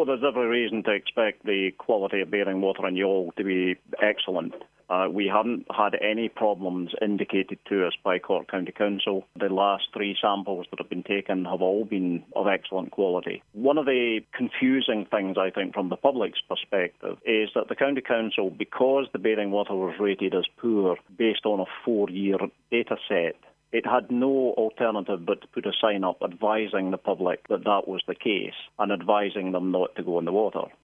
there's every reason to expect the quality of bathing water in Youghal to be excellent. We haven't had any problems indicated to us by Cork County Council. The last 3 samples that have been taken have all been of excellent quality. One of the confusing things, I think, from the public's perspective is that the County Council, because the bathing water was rated as poor based on a 4-year data set, it had no alternative but to put a sign up advising the public that that was the case and advising them not to go in the water.